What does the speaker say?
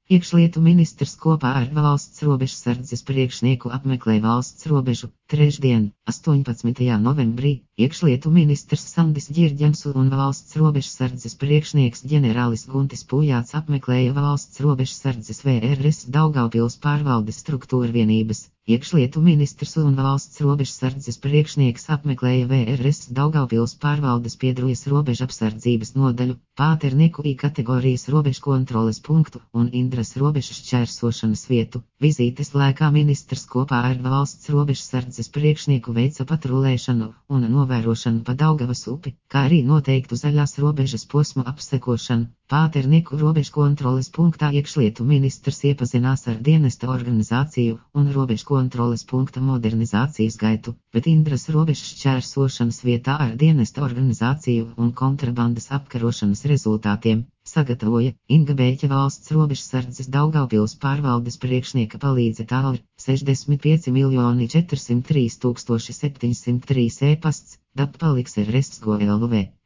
Iekšlietu ministrs kopā ar valsts robežsardzes priekšnieku apmeklē valsts robežu. Trešdien, 18. novembrī, iekšlietu ministrs Sandis Ģirģens un valsts robežsardzes priekšnieks ģenerālis Guntis Pujāts apmeklēja valsts robežsardzes VRS Daugavpils pārvaldes struktūrvienības. Iekšlietu ministrs un valsts robežsardzes priekšnieks apmeklēja VRS Daugavpils pārvaldes Piedrujas robežapsardzības nodaļu, Pāternieku I kategorijas robežkontroles punktu un Indras robežas šķērsošanas vietu. Vizītes laikā ministrs kopā ar valsts robežsardzes priekšnieku veica patrulēšanu un novērošanu pa Daugavas upi, kā arī noteiktu zaļās robežas posmu apsekošanu. Pāternieku robežkontroles punktā iekšlietu ministrs iepazinās ar dienesta organizāciju un robežkontroles punkta modernizācijas gaitu, bet Indras robežas šķērsošanas vietā ar dienesta organizāciju un kontrabandas apkarošanas rezultātiem sagatavoja Inga Bēķa valsts robežsardzes Daugavpils pārvaldes priekšnieka palīdze tālri 65 403 703 e-pasts, dap paliks RS.LV.